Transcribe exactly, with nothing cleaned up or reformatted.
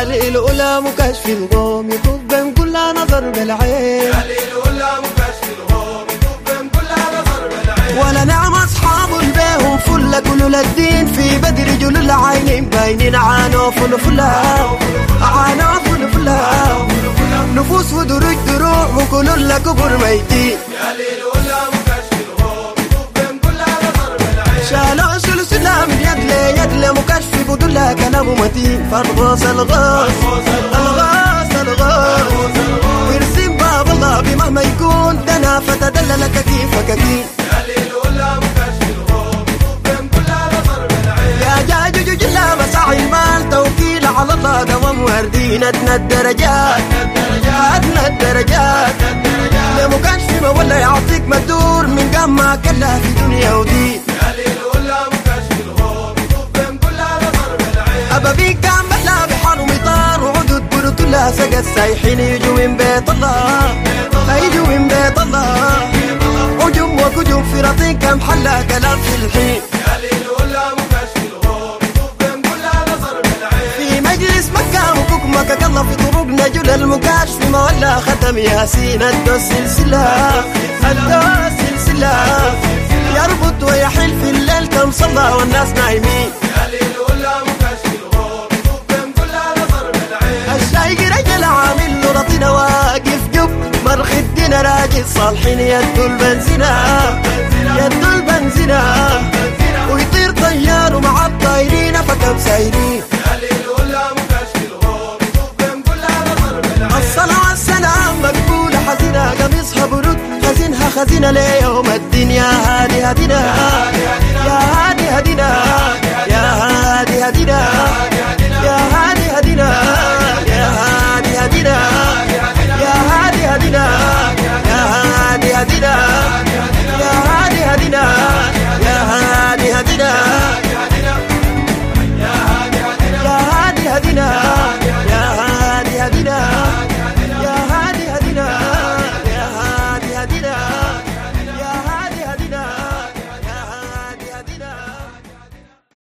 الأولى مكشف الغوم يطوف بين كل نظر بالعين. الأولى مكشف الغوم يطوف بين كل نظر بالعين. ولا نعم أصحاب بيهم فل كل الدين في بدر جل العينين باينين عانوا فلفلا عانوا فلفلا نفوس ودروج دروع وكل الكبر ميتين. الأولى مكشف الغوم يطوف بين كل نظر بالعين. شالوا سلسلة من يد ليد لمكشف ودلا كلامه متين. فالغاص الغاص الغاص الغاص ويرسم باب الله بمهما يكون دنا فتدللك كيفك كيف. الأولى مكشف الغوم يطوف بين كل نظر بالعين. يا جاجج جلا مساعي المال توكيل على الله دوام وردين أدنى الدرجات أدنى الدرجات لمكشف ولا يعطيك مدور من قام كلها في دنيا ودين. الأولى مكشف الغوم يطوف بين كل نظر بالعين. أبا بيك كامل بحر ومطار وعدود برد الله سقى السايحين يجوا من بيت الله يجوا من بيت الله هجوم وكجوم في رطين كم حلا كلام في الحين. الأولى مكشف الغوم يطوف بين كل نظر بالعين. في مجلس مكة وكمك الله في طرق نجل المكاشف ما ولا ختم ياسين أدو السلسلة أدو السلسلة يربط ويحل في الليل كم صلى والناس نايمين. الأولى مكشف الغوم يطوف بين كل نظر بالعين. الشايق رجل عامل له رطينا واقف جب مرخ الدين راجل صالحين يدو البنزينة يدو البنزينة ويطير طيار ومع الطايرين فكم سايرين. الأولى مكشف الغوم يطوف بين كل نظر بالعين. الصلاة والسلام مقبولة حزينة قميصها برود خزينها خزينة ليوم الدنيا هادي هدينا